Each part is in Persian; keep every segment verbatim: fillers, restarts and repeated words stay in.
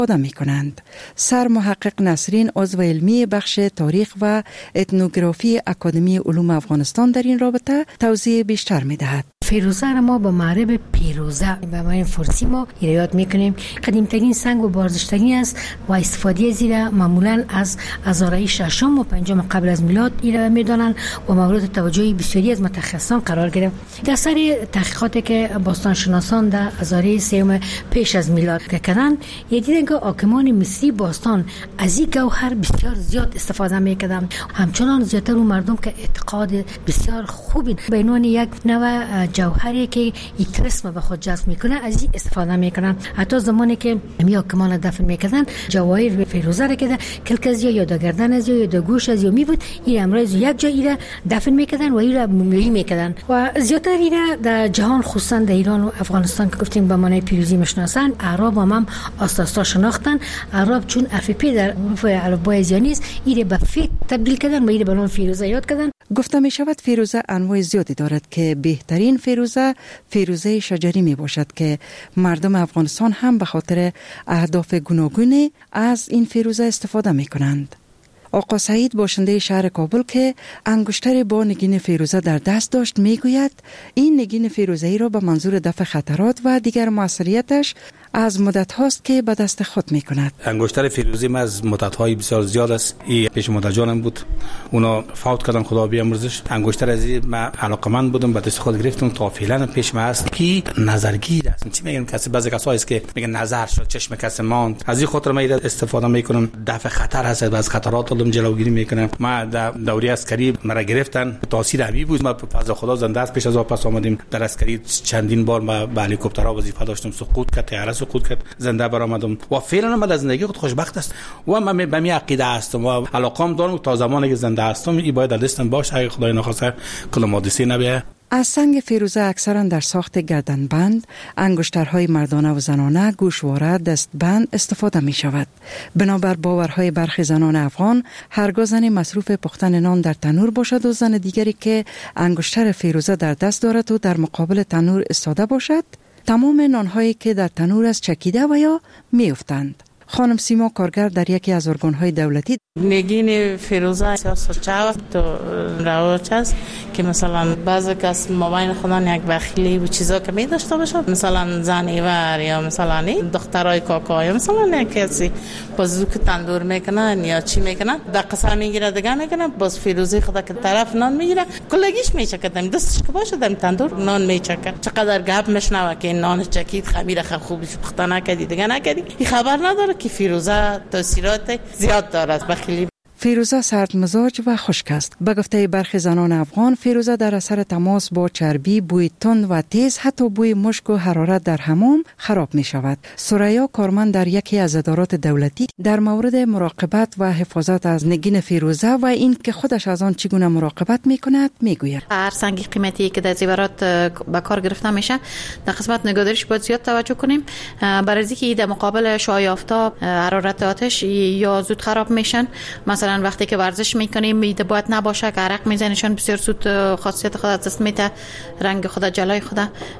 استفاده می کنند. سر محقق نسرین عضو علمی بخش تاریخ و اتنوگرافی اکادمی علوم افغانستان در این رابطه توضیح بیشتر می دهد. فیروزه را ما به معرب پیروزه به معنی فارسی ما یاد میکنیم. قدیمترین سنگ و بارزشترین است و استفاده زیر معمولا از هزاره ششم و پنجم قبل از میلاد ایره میدانند و مورد توجه بسیاری از متخصصان قرار گرفت. در سر تحقیقاتی که باستانشناسان در هزاره سوم پیش از میلاد کردند، دیدند که حاکمان مصری باستان از این گوهر بسیار زیاد استفاده میکردند. همچنان زیاتر اون مردم که اعتقاد بسیار خوبی به عنوان یک نوع جوهری که این طلسم به خود جذب میکنه از این استفاده میکنن. حتی زمانی که می حاکمان دفن میکردن جواهر فیروزه را که کلکز یا در گردن از یا در گوش از یا می بود، این امروز یک جایی را دفن میکردن و این را مومیایی میکردن و زیاتر این در جهان خصوصا در ایران و افغانستان که گفتیم به معنی پیروزی میشناسن. اعراب هم, هم آستاستا شناختن. اعراب چون حرف پی در حروف الفبای زیانی است، این به ف تبدیل کردن و این به نام فیروزه یاد کردن. گفته می شود فیروزه انواع زیادی دارد که بهترین فیروزه فیروزه شجری می باشد که مردم افغانستان هم به خاطر اهداف گوناگون از این فیروزه استفاده می کنند. آقا سعید باشنده شهر کابل که انگشتر با نگین فیروزه در دست داشت می گوید این نگین فیروزه‌ای را به منظور دفع خطرات و دیگر موثریتش از مدت هاست که به دست خود می کند. انگشتر فیروزی ما از مدت های بسیار زیاد است. این پیش مادر جانم بود، اونا فوت کردن خدا بیامرزش. انگشتر از این ما علاقمند بودم، به دست خود گرفتم تا فعلا پیش ما است. کی نظرگیر است. چی میگن کسی بعضی کسایی است که میگن نظر شد چشم کسی ماند. از این خاطر ما استفاده میکنم. دفع خطر هست، از خطرات علم جلوگیری میکنم. ما در دوره عسکری مرا گرفتن، تاثیر همی بود. ما فضل خدا زنده است. پیش از واپس آمدیم در عسکری چندین بار ما با هلیکوپترها وظیفه داشتم، سقوط کرد، طیاره سقوط کرد، زنده برآمدم و فعلا من از زندگی خود خوشبخت است و من به می عقیده هستم و علاقم دارم تا زمانی که زنده هستم این باید دستم باشه اگه خدای نخواسته کل حادثه نبیه. از سنگ فیروزه اکثرا در ساخت گردنبند، انگشترهای مردانه و زنانه، گوشواره، دستبند استفاده می شود. بنابر باورهای برخی زنان افغان، هرگاه زن مصروف پختن نان در تنور باشد و زن دیگری که انگشتر فیروزه در دست دارد و در مقابل تنور ایستاده باشد، تمام نانهایی که در تنور از چکیده و یا می افتند. خانم سیما کارگر در یکی از ارگان‌های دولتی نگین فیروزه سیاست چاوت تو رواج است که مثلا بعضی کس مابین خودان یک بخیلی و چیزا که می داشته باشه، مثلا زنیور یا مثلا دخترای کاکا یا مثلا کسی بازو که تندور میکنن یا چی میکنن در قصه میگیره دیگه میکنن، باز فیروزه خدا که طرف نان میگیره کلگیش میچکه، دستش که باشه در تندور نان میچکه. چقدر گپ مشنوه که نان چکید خمیر خب خوبش پخته نکردی دیگه نکردی، این خبر نداره که فیروزه تاثیرات زیاد دارد. بخیلی فیروزه سرد مزاج و خشک است. به گفته برخی زنان افغان، فیروزه در اثر تماس با چربی، بوی تند و تیز، حتی بوی مشک و حرارت در حمام خراب می شود. سریا کارمند در یکی از ادارات دولتی در مورد مراقبت و حفاظت از نگین فیروزه و این که خودش از آن چگونه مراقبت می کند می گوید. هر سنگ قیمتی که در زیورات به کار گرفته میشه در قسمت نگهداریش باید زیاد توجه کنیم، برای اینکه در مقابل شعاع آفتاب، حرارت آتش یا زود خراب میشن. مثلا وقتی که ورزش میکنیم میده باید نباشه که عرق میزنیشون بسیار زود خاصیت خود از دست میده، رنگ خود جلای خود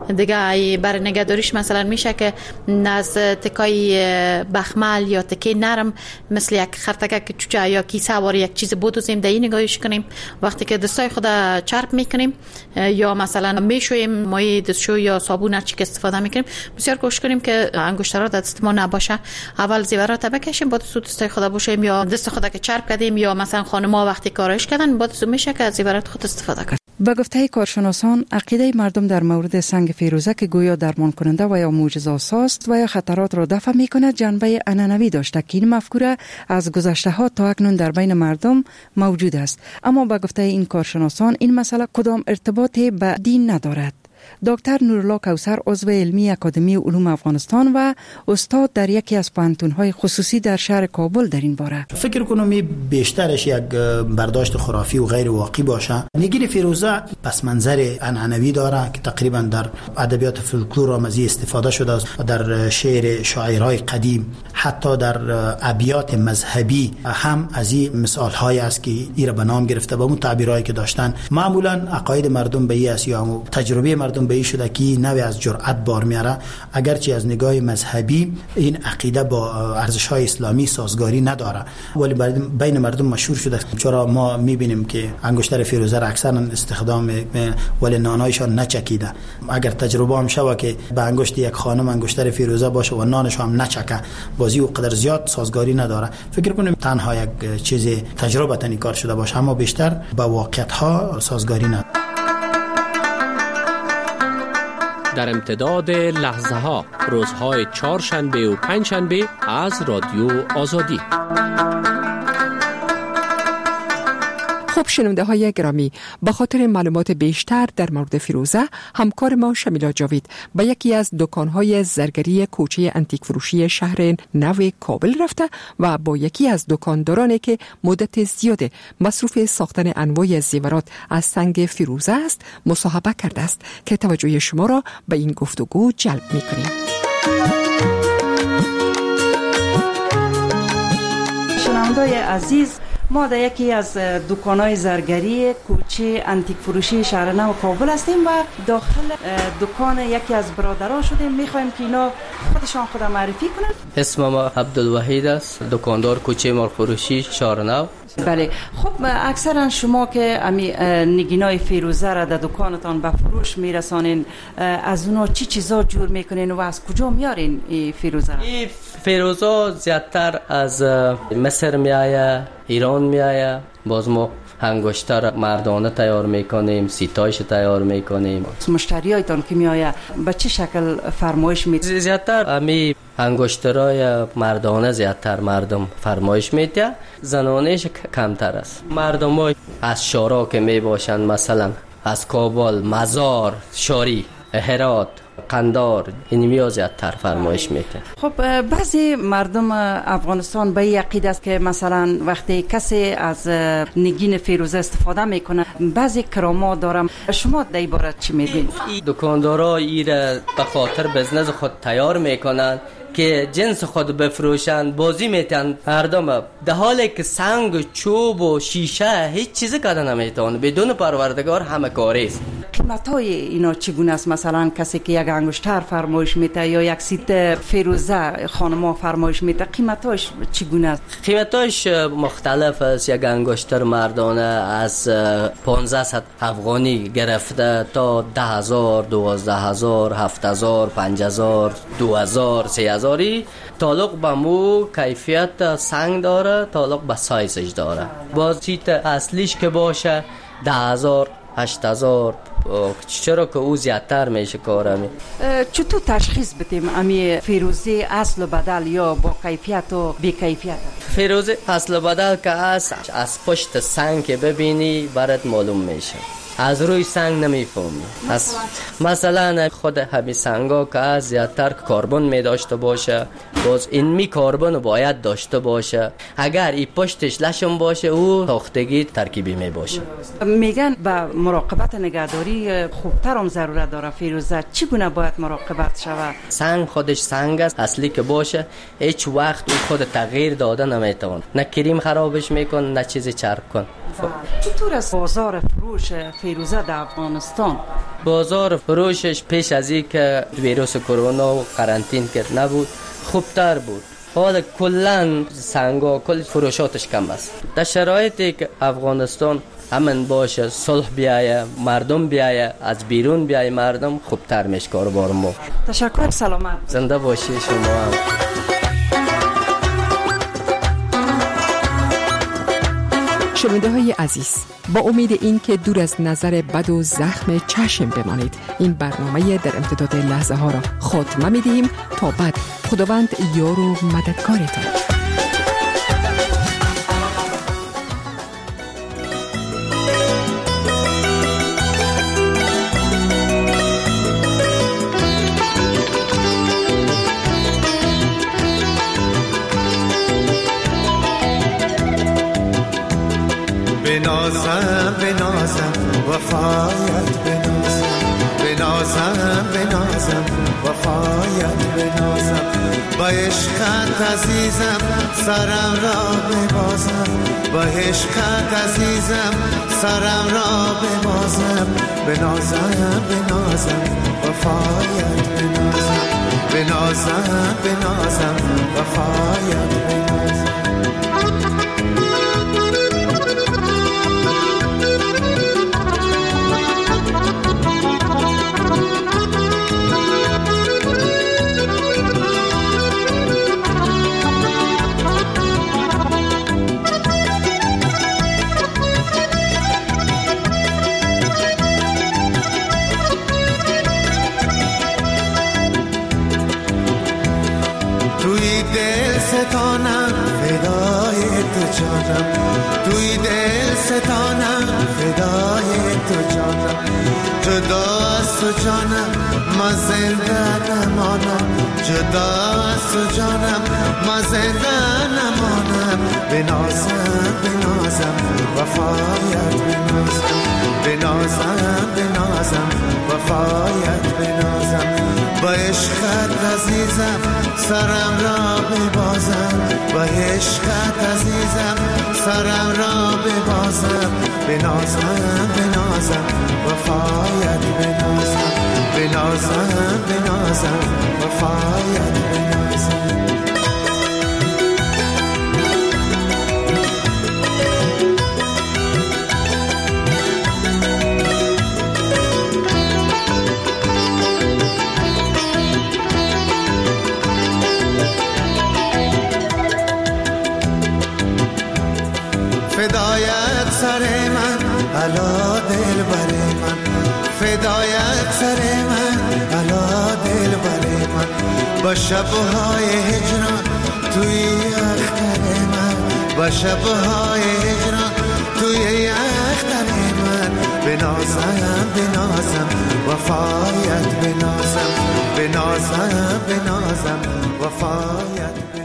دیگه. برای نگهداریش مثلا میشه که از تکای بخمل یا تکه نرم مثل یک خرتک چوچه یا کیسه وار یک چیز بدوزیم در این نگاهش کنیم. وقتی که دستای خود چرب میکنیم یا مثلا میشویم مایع دستشو یا صابون هر چی که استفاده میکنیم بسیار کوشش کنیم که انگشترها در دست ما نباشه. اول زیورات بکشیم بعد دستای خود بوشیم یا دست خود که چرب کردیم یا مثلا خانم‌ها وقتی کارش کردن بعد میشه که از زیورات خود استفاده کرد. به گفته کارشناسان، عقیده مردم در مورد سنگ فیروزه که گویا درمان کننده و یا معجزه‌آساست و یا خطرات را دفع می‌کند جنبه عنعنوی داشته که این مفکوره از گذشته‌ها تا اکنون در بین مردم موجود است. اما به گفته این کارشناسان این مسئله کدام ارتباطی به دین ندارد. دکتر نورالله کوثر عضو علمی اکادمی علوم افغانستان و استاد در یکی از پوهنتون‌های خصوصی در شهر کابل در این باره فکر کنم می بیشترش یک برداشت خرافی و غیر واقعی باشه. نگین فیروزه پس منظر عنعنوی داره که تقریبا در ادبیات فولکلور هم از استفاده شده است، در شعر شاعرای قدیم، حتی در ابیات مذهبی هم از این مثال‌های است که ایرا به نام گرفته با اون تعبیرایی که داشتن. معمولا عقاید مردم به این است یا تجربه مردم مردم به این شده که نوع از جرأت بار میاره، اگرچه از نگاه مذهبی این عقیده با ارزش‌های اسلامی سازگاری نداره، ولی بین مردم مشهور شده. چرا ما میبینیم که انگشتر فیروزه را اکثرا استخدام ولی نانایشان نچکیده. اگر تجربه هم شوه که به انگشت یک خانم انگشتر فیروزه باشه و نانش هم نچکه، بازی و قدر زیاد سازگاری نداره. فکر کنیم تنها یک چیز تجربه تنی کار شده باشه، اما بیشتر با واقعیت ها سازگاری نداره. در امتداد لحظه ها، روزهای چهارشنبه و پنجشنبه از رادیو آزادی. خب شنونده های گرامی، به خاطر معلومات بیشتر در مورد فیروزه، همکار ما شمیلا جاوید به یکی از دکانهای زرگری کوچه انتیک فروشی شهر نو کابل رفته و با یکی از دکاندارانی که مدت زیاد مصروف ساختن انواع زیورات از سنگ فیروزه است مصاحبه کرده است که توجه شما را به این گفتگو جلب می‌کنیم. شنونده‌های عزیز، ما در یکی از دکان‌های زرگری کوچه انتیک فروشی شهر نو کابل هستیم و داخل دکان یکی از برادرها شدیم. می‌خوایم که اینا خودشان خود معرفی کنند. اسم ما عبدالوحید است، دکاندار کوچه مال فروشی شهر نو. بله، خب اکثرا شما که امی نگینای فیروزه را در دکانتان به فروش میرسانین، از اونا چی چیزا جور میکنین و از کجا میارین این فیروزه را؟ این فیروزه زیادتر از مصر میآید، ایران میآید. باز ما انگشتر مردانه تیار میکنیم، سیتایش تیار میکنیم. مشتریایتان که میآید به چه شکل فرمایش میده؟ زیادتر امی انگشترای مردانه زیادتر مردم فرمایش میده، زنانهش کمتر است. مردم های از شارا که می باشند، مثلا از کابل، مزار، شاری، هرات، قندار، این میاد زیادتر فرمایش میده. خب بعضی مردم افغانستان به عقیده است که مثلا وقتی کسی از نگین فیروزه استفاده میکنه بعضی کرامات دارم. شما در این باره چی میگین؟ دکاندارا این به خاطر بزنس خود تیار میکنن که جنس خود بفروشن، بازی میتن مردم، در حالی که سنگ، چوب و شیشه هیچ چیزی کردن نمیتونه، بدون پروردگار همه کاری است. قیمت های اینا چگونه است؟ مثلا کسی که یک انگشتر فرمایش میده یا یک سیت فیروزه خانما فرمایش میده، قیمتاش چگونه است؟ قیمتاش مختلف است. یک انگشتر مردانه از پانزده افغانی گرفته تا ده هزار، دوازده هزار، هفت هزار، پنج هزار، دو هزار، سه هزاری. تعلق به مو کیفیت سنگ داره، تعلق به سایزش داره. باز سیت اصلیش که باشه ده هزار، هشت هزار، چرا که او زیادتر میشه کارمی. چطور تشخیص بدیم امی فیروزه اصل و بدل یا با کیفیت و بی کیفیت؟ فیروزه اصل و بدل که از از پشت سنگ که ببینی برات معلوم میشه، از روی سنگ نمیفهمی. مثلا خود همین سنگا که از زیادتر کربن می داشته باشه، باز این می کربن باید داشته باشه. اگر این پشتش لشم باشه او ساختگی ترکیبی می باشه. میگن با مراقبت نگهداری خوبتر هم ضرورت داره فیروزه. چگونه باید مراقبت شود؟ سنگ خودش سنگ است، اصلی که باشه هیچ وقت او خود تغییر داده نمیتونه، نه کریم خرابش میکن نه چیزی چرب کن. چطور است بازار فروش فیروزه در افغانستان؟ بازار فروشش پیش از این که ویروس کرونا و قرنطین کرد نبود خوبتر بود. حالا کلن سنگا کل فروشاتش کم است. در شرایطی که افغانستان امن باشه، صلح بیایه، مردم بیایه، از بیرون بیایه مردم، خوبتر میشه کاروبار ما. تشکر، سلامت. زنده باشی شما هم. شنونده های عزیز، با امید این که دور از نظر بد و زخم چشم بمانید، این برنامه در امتداد لحظه ها را خاتمه می دهیم. تا بعد خداوند یار و مددکارتان. بنازم بنازم وفایت بنازم بنازم بنازم بنازم وفایت بنازم با عشقت عزیزم سرم را ببازم با عشقت عزیزم سرم را ببازم بنازم بنازم وفایت بنازم بنازم بنازم وفایت بنازم توی دل ستانم فدای تو جانم توی دل ستانم فدای تو جانم جدا از تو جانم ما زنده نمانم جدا از تو جانم ما زنده نمانم بنازم بنازم وفایت بنازم بنازم بنازم وفایت بنازم با عشقت عزیزم سرم را ببازم با عشقت عزیزم سرم را ببازم بنازم بنازم وفایت بنازم بنازم بنازم وفایت بنازم فدایت سر من علا دل بر من فدایت سر من علا دل بر من با شبهای هجران توی اختر من با شبهای هجران توی اختر من بنازم بنازم وفایت بنازم بنازم بنازم وفایت